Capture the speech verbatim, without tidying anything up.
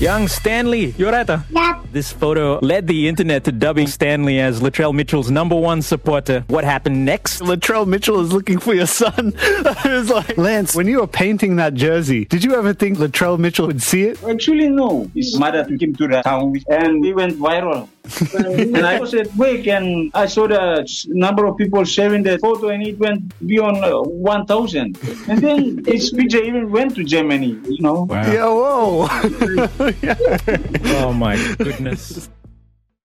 Young Stanley, Yorata. Yep. This photo led the internet to dubbing Stanley as Latrell Mitchell's number one supporter. What happened next? Latrell Mitchell is looking for your son. I was like, Lance, when you were painting that jersey, did you ever think Latrell Mitchell would see it? Actually, no. His mother took him to the town and he went viral. And I was at work and I saw the number of people sharing the photo and it went beyond uh, one thousand. And then his picture even went to Germany, you know. Wow. Yeah, whoa. Oh my goodness.